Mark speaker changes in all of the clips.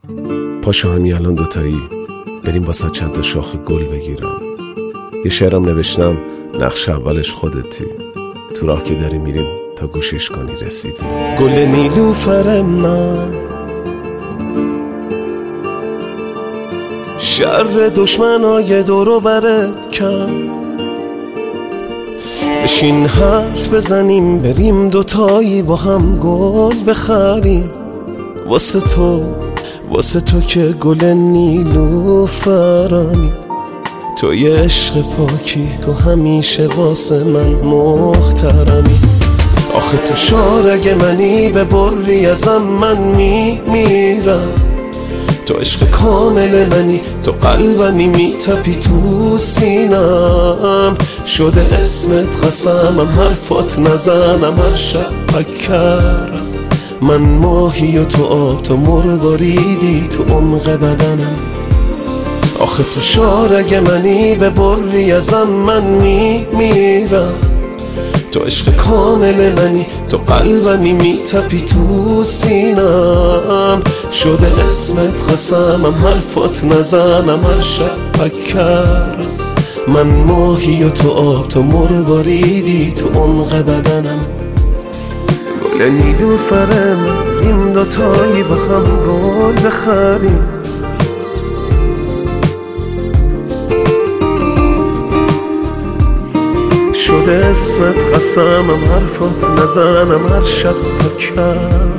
Speaker 1: پاشو همین الان دوتایی بریم واسه چند تا شاخ گل بگیرم. یه شعرم نوشتم نقش اولش خودتی، تو راه که داری میریم تا گوشش کنی رسیدی. گل نیلوفر من، شر دشمنای دورو برت کم، بشین حرف بزنیم بریم دوتایی با هم گل بخریم. واسه تو که گل نیلوفرانی، تو یه عشق پاکی، تو همیشه واسه من محترمی. آخه تو شارگ منی، به بری ازم من میمیرم. تو عشق کامل منی، تو قلبمی میتپی تو سینم. شده اسمت قسمم، حرفات نزنم هر شب پکرم. من ماهی و تو آب، تو مرواریدی تو عمق بدنم. آخه تو شارگ منی، به بری ازم من میمیرم. تو عشق کامل منی، تو قلبمی میتپی تو سینم. شده اسمت قسمم، حرفات نزنم هر شب پکرم. من ماهی و تو آب، تو مرواریدی تو عمق بدنم. گل نیلوفر من، این دوتایی با هم گل بخریم. شده اسمت قسمم، حرفات نزنم هر شب پکرم.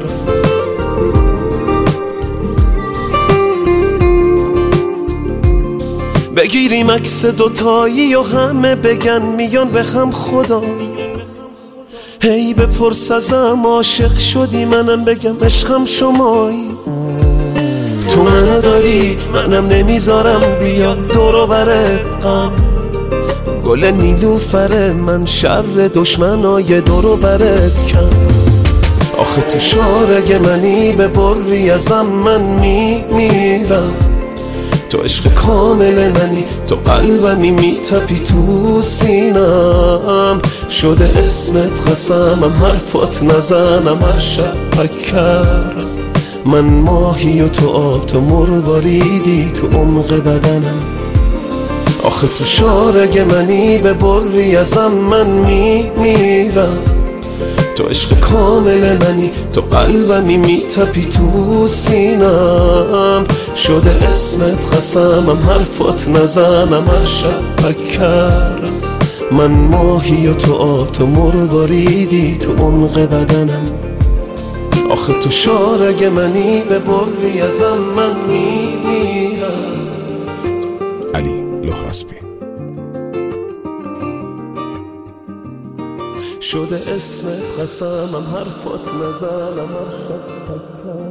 Speaker 1: بگیریم عکس دوتایی و همه بگن میان به هم خدایی. هی بپرس ازم عاشق شدی، منم بگم عشقم شمایی. تو منو داری، منم نمیذارم بیاد دور و برت غم. گل نیلوفر من، شر دشمنای دور و برت کم. آخه تو شارگ منی، به بری ازم من میمیرم. تو عشق کامل منی، تو قلبمی میتپی تو سینم. شده اسمت قسمم، حرفات نزنم هر شب پکرم. من ماهی و تو آب، تو مرواریدی تو عمق بدنم. آخه تو شارگ منی، به بری ازم من میمیرم. تو عشق کامل منی، تو قلبمی میتپی تو سینم. شده اسمت قسمم، حرفات نزنم هر شب پکرم. من ماهی و تو آب، تو مرواریدی تو عمق بدنم. آخه تو شارگ منی، به بری ازم من میمیرم. علی لهراسبی. شده اسمت قسمم، حرفات نزنم هر شب پکرم.